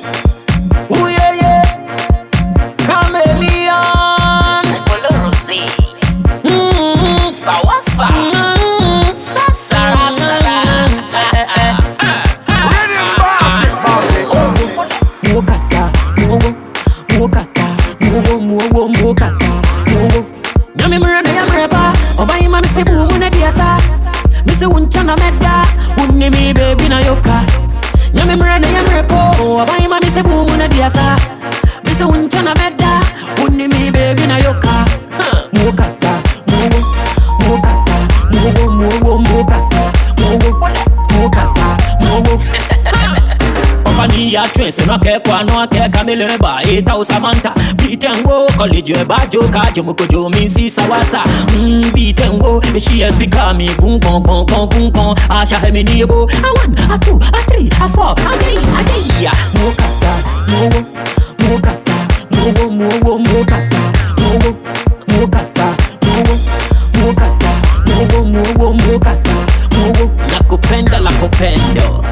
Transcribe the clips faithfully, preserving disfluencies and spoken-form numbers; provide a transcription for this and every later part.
Ooh yeah yeah, chameleon. Olorosi. Mm, Sawasa. mm, Sara Sara. Mokata, mowo, mokata, mowo, mowo, mokata, mowo. Nyami mrena ya mrepa, obayi mami se bumu ne biasa. Mi se unchana meda, unni mi baby na yoka. Nyami mrena ya mrepo, obayi mami se bumu ne biasa. Mi se unchana meda, unni mi baby na yoka. Mokata, mowo, mokata, mowo, mowo, mokata, mowo, mokata, mowo. Compagnie ya twins, no ke kwa no ke kamele ba eta usamanta. Bitengo college ba joka jumuko jo misi sawasa. Mm bitengo she has become me boom boom boom boom boom boom. Asha hemi ni bo. A one, a two, a three, a four, a three, a three. Mokata, mowo, mokata, mowo, mowo, mokata, mowo, mokata, mowo, mokata, mowo, mowo, mokata, mowo. Nakupenda la kupendo.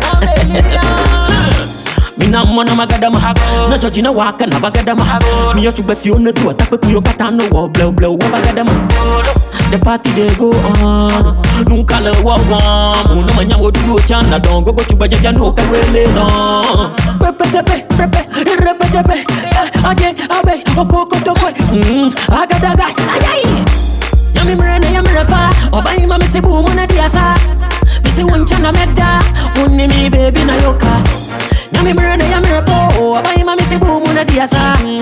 Mina mwana magada mahako na jojina waka na vagada mahako. Mi yo chubasi one tu atakwe kuyo katano wo blow blow wo vagada mahako. The party they go on. Nunca le wa wa. Uno manyango dugo chana dongo go chuba jaja no kawele no. Pepe tepe pepe repe tepe. Age abe okoko tokwe. Mm agada ga ayai. Yami mrene yami repa. Obayi mami se bumu na diasa. Misi unchana meda. Unni mi baby na yoka. Nyami mrene ya mrepo, abayi mami se bumu na diasa.